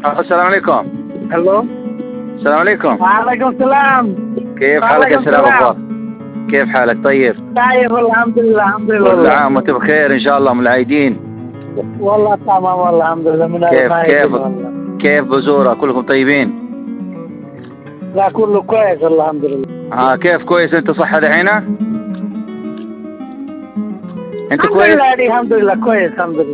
السلام عليكم. الو. السلام عليكم. وعليكم السلام. كيف حالك يا سلام أخبار؟ كيف حالك طيب؟ طيب والله الحمد لله الحمد لله. كل عام وانت بخير إن شاء الله من العايدين. والله تمام والله الحمد لله من كيف بزورة كلكم طيبين؟ لا كله كويس والله الحمد لله. كيف كويس انت صحة دحين؟ انت الحمد كويس؟ لله الحمد لله كويس الحمد لله.